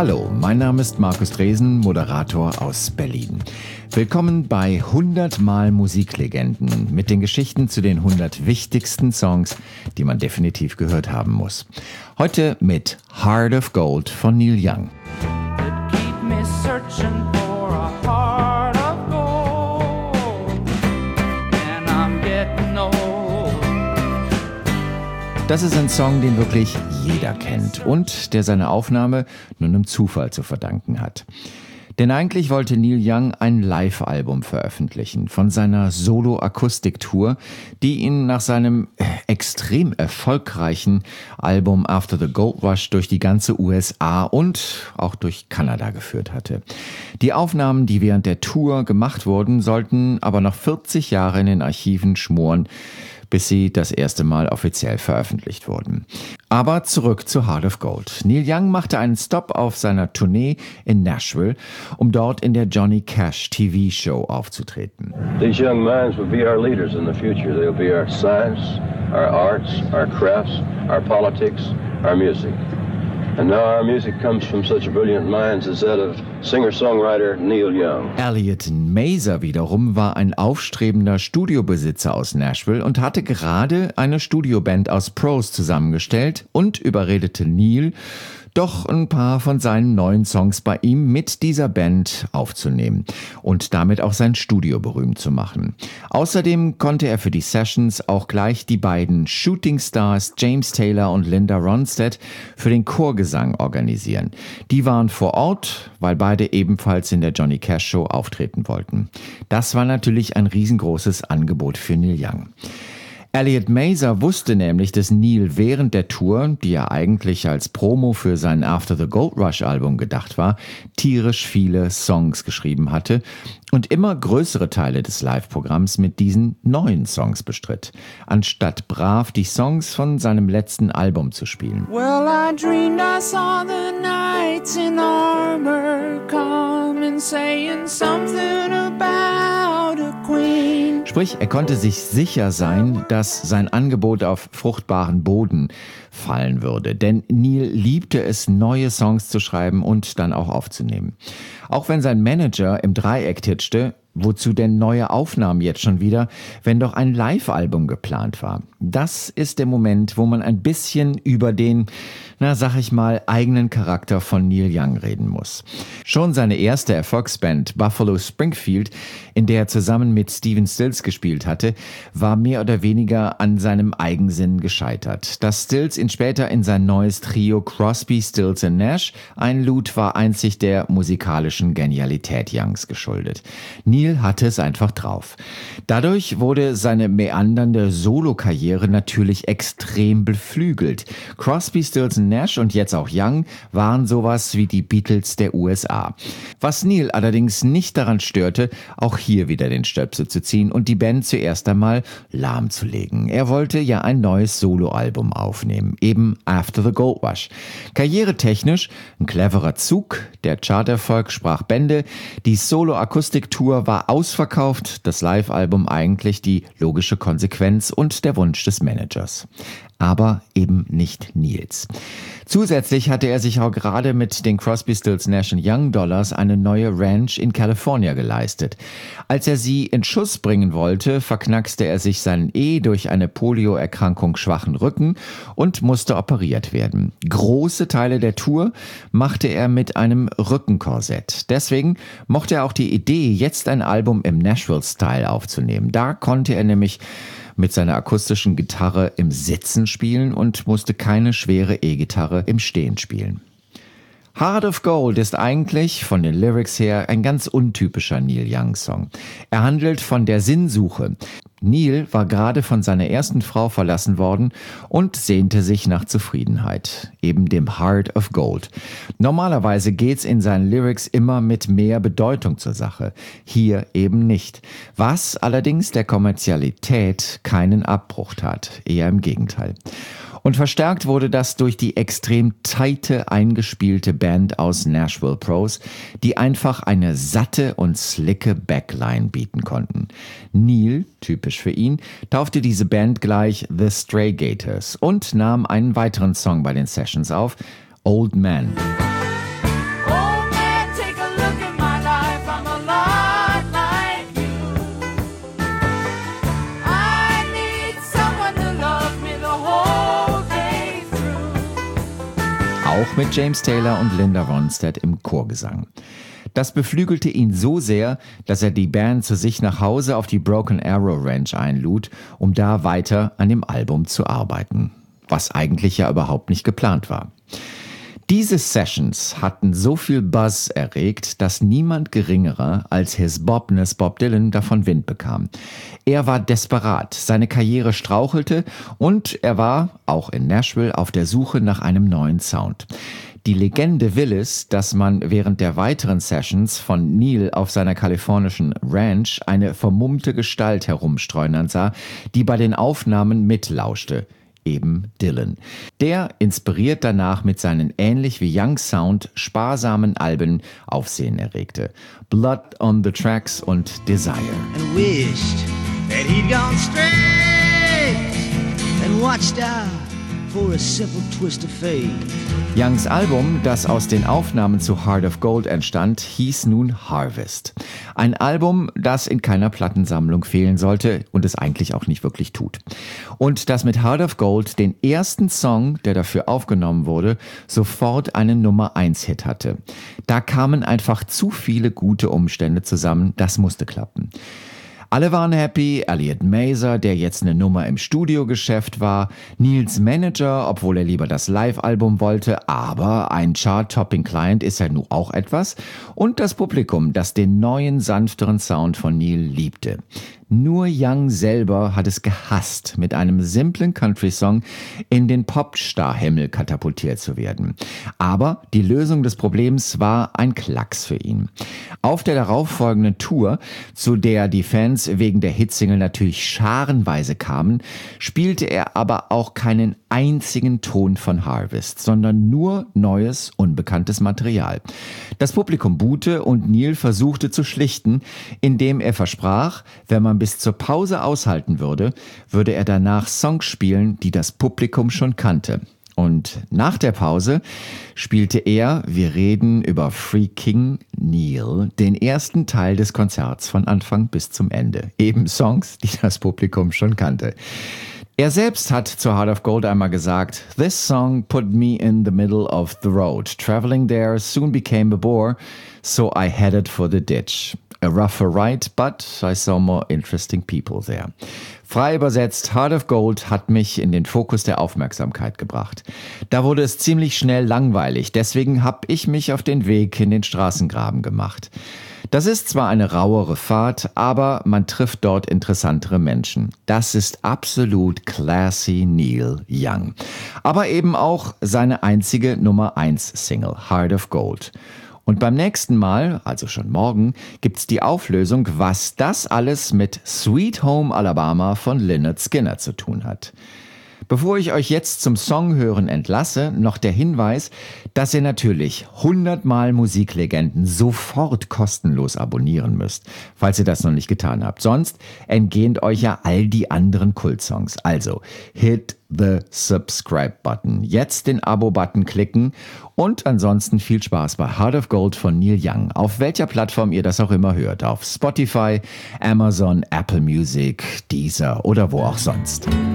Hallo, mein Name ist Markus Dresen, Moderator aus Berlin. Willkommen bei 100 Mal Musiklegenden mit den Geschichten zu den 100 wichtigsten Songs, die man definitiv gehört haben muss. Heute mit Heart of Gold von Neil Young. Das ist ein Song, den wirklich jeder kennt und der seine Aufnahme nur einem Zufall zu verdanken hat. Denn eigentlich wollte Neil Young ein Live-Album veröffentlichen von seiner Solo-Akustik-Tour, die ihn nach seinem extrem erfolgreichen Album After the Gold Rush durch die ganze USA und auch durch Kanada geführt hatte. Die Aufnahmen, die während der Tour gemacht wurden, sollten aber noch 40 Jahre in den Archiven schmoren, bis sie das erste Mal offiziell veröffentlicht wurden. Aber zurück zu Heart of Gold. Neil Young machte einen Stopp auf seiner Tournee in Nashville, um dort in der Johnny Cash TV-Show aufzutreten. These young minds will be our leaders in the future. They'll be our science, our arts, our crafts, our politics, our music. And now our music comes from such brilliant minds as that of singer-songwriter Neil Young. Elliot Mazer wiederum war ein aufstrebender Studiobesitzer aus Nashville und hatte gerade eine Studioband aus Pros zusammengestellt und überredete Neil, doch ein paar von seinen neuen Songs bei ihm mit dieser Band aufzunehmen und damit auch sein Studio berühmt zu machen. Außerdem konnte er für die Sessions auch gleich die beiden Shooting Stars James Taylor und Linda Ronstadt für den Chorgesang organisieren. Die waren vor Ort, weil beide ebenfalls in der Johnny Cash Show auftreten wollten. Das war natürlich ein riesengroßes Angebot für Neil Young. Elliot Mazer wusste nämlich, dass Neil während der Tour, die ja eigentlich als Promo für sein After the Gold Rush Album gedacht war, tierisch viele Songs geschrieben hatte und immer größere Teile des Live-Programms mit diesen neuen Songs bestritt, anstatt brav die Songs von seinem letzten Album zu spielen. Well, I dreamed I saw the knights in armor come and saying something about a queen. Sprich, er konnte sich sicher sein, dass sein Angebot auf fruchtbaren Boden fallen würde. Denn Neil liebte es, neue Songs zu schreiben und dann auch aufzunehmen. Auch wenn sein Manager im Dreieck titschte, wozu denn neue Aufnahmen jetzt schon wieder, wenn doch ein Live-Album geplant war? Das ist der Moment, wo man ein bisschen über den, sag ich mal, eigenen Charakter von Neil Young reden muss. Schon seine erste Erfolgsband Buffalo Springfield, in der er zusammen mit Stephen Stills gespielt hatte, war mehr oder weniger an seinem Eigensinn gescheitert. Dass Stills ihn später in sein neues Trio Crosby, Stills & Nash einlud, war einzig der musikalischen Genialität Youngs geschuldet. Neil hatte es einfach drauf. Dadurch wurde seine meandernde Solokarriere natürlich extrem beflügelt. Crosby, Stills & Nash und jetzt auch Young waren sowas wie die Beatles der USA. Was Neil allerdings nicht daran störte, auch hier wieder den Stöpsel zu ziehen und die Band zuerst einmal lahmzulegen. Er wollte ja ein neues Soloalbum aufnehmen, eben After the Gold Rush. Karrieretechnisch ein cleverer Zug, der Charterfolg sprach Bände, die Solo-Akustik-Tour war ausverkauft, das Live-Album eigentlich die logische Konsequenz und der Wunsch des Managers. Aber eben nicht Nils. Zusätzlich hatte er sich auch gerade mit den Crosby, Stills, Nash & Young Dollars eine neue Ranch in California geleistet. Als er sie in Schuss bringen wollte, verknackste er sich seinen durch eine Polioerkrankung schwachen Rücken und musste operiert werden. Große Teile der Tour machte er mit einem Rückenkorsett. Deswegen mochte er auch die Idee, jetzt ein Album im Nashville-Style aufzunehmen. Da konnte er nämlich mit seiner akustischen Gitarre im Sitzen spielen und musste keine schwere E-Gitarre im Stehen spielen. Heart of Gold ist eigentlich von den Lyrics her ein ganz untypischer Neil Young-Song. Er handelt von der Sinnsuche. Neil war gerade von seiner ersten Frau verlassen worden und sehnte sich nach Zufriedenheit, eben dem Heart of Gold. Normalerweise geht's in seinen Lyrics immer mit mehr Bedeutung zur Sache, hier eben nicht. Was allerdings der Kommerzialität keinen Abbruch tat, eher im Gegenteil. Und verstärkt wurde das durch die extrem tighte, eingespielte Band aus Nashville Pros, die einfach eine satte und slicke Backline bieten konnten. Neil, typisch für ihn, taufte diese Band gleich The Stray Gators und nahm einen weiteren Song bei den Sessions auf, Old Man. auch mit James Taylor und Linda Ronstadt im Chorgesang. Das beflügelte ihn so sehr, dass er die Band zu sich nach Hause auf die Broken Arrow Ranch einlud, um da weiter an dem Album zu arbeiten. Was eigentlich ja überhaupt nicht geplant war. Diese Sessions hatten so viel Buzz erregt, dass niemand geringerer als His Bobness Bob Dylan davon Wind bekam. Er war desperat, seine Karriere strauchelte und er war, auch in Nashville, auf der Suche nach einem neuen Sound. Die Legende will es, dass man während der weiteren Sessions von Neil auf seiner kalifornischen Ranch eine vermummte Gestalt herumstreunern sah, die bei den Aufnahmen mitlauschte. Eben Dylan. Der inspiriert danach mit seinen ähnlich wie Young Sound sparsamen Alben Aufsehen erregte. Blood on the Tracks und Desire. And wished that he'd gone straight and watched out for a simple twist of fate. Youngs Album, das aus den Aufnahmen zu Heart of Gold entstand, hieß nun Harvest. Ein Album, das in keiner Plattensammlung fehlen sollte und es eigentlich auch nicht wirklich tut. Und das mit Heart of Gold den ersten Song, der dafür aufgenommen wurde, sofort einen Nummer-1-Hit hatte. Da kamen einfach zu viele gute Umstände zusammen, das musste klappen. Alle waren happy, Elliot Mazer, der jetzt eine Nummer im Studiogeschäft war, Neils Manager, obwohl er lieber das Live-Album wollte, aber ein Chart-Topping-Client ist ja nun auch etwas, und das Publikum, das den neuen, sanfteren Sound von Neil liebte. Nur Young selber hat es gehasst, mit einem simplen Country-Song in den Popstar-Himmel katapultiert zu werden. Aber die Lösung des Problems war ein Klacks für ihn. Auf der darauffolgenden Tour, zu der die Fans wegen der Hitsingle natürlich scharenweise kamen, spielte er aber auch keinen einzigen Ton von Harvest, sondern nur neues, unbekanntes Material. Das Publikum buhte und Neil versuchte zu schlichten, indem er versprach, wenn man bis zur Pause aushalten würde, würde er danach Songs spielen, die das Publikum schon kannte. Und nach der Pause spielte er, wir reden über Freaking Neil, den ersten Teil des Konzerts von Anfang bis zum Ende. Eben Songs, die das Publikum schon kannte. Er selbst hat zu Heart of Gold einmal gesagt, "This song put me in the middle of the road. Traveling there soon became a bore, so I headed for the ditch. A rougher ride, but I saw more interesting people there." Frei übersetzt, Heart of Gold hat mich in den Fokus der Aufmerksamkeit gebracht. Da wurde es ziemlich schnell langweilig, deswegen habe ich mich auf den Weg in den Straßengraben gemacht. Das ist zwar eine rauere Fahrt, aber man trifft dort interessantere Menschen. Das ist absolut classy Neil Young. Aber eben auch seine einzige Nummer-1-Single, Heart of Gold. Und beim nächsten Mal, also schon morgen, gibt's die Auflösung, was das alles mit Sweet Home Alabama von Lynyrd Skynyrd zu tun hat. Bevor ich euch jetzt zum Song hören entlasse, noch der Hinweis, dass ihr natürlich 100-mal Musiklegenden sofort kostenlos abonnieren müsst, falls ihr das noch nicht getan habt. Sonst entgehen euch ja all die anderen Kultsongs. Also, hit the Subscribe-Button. Jetzt den Abo-Button klicken und ansonsten viel Spaß bei Heart of Gold von Neil Young. Auf welcher Plattform ihr das auch immer hört. Auf Spotify, Amazon, Apple Music, Deezer oder wo auch sonst.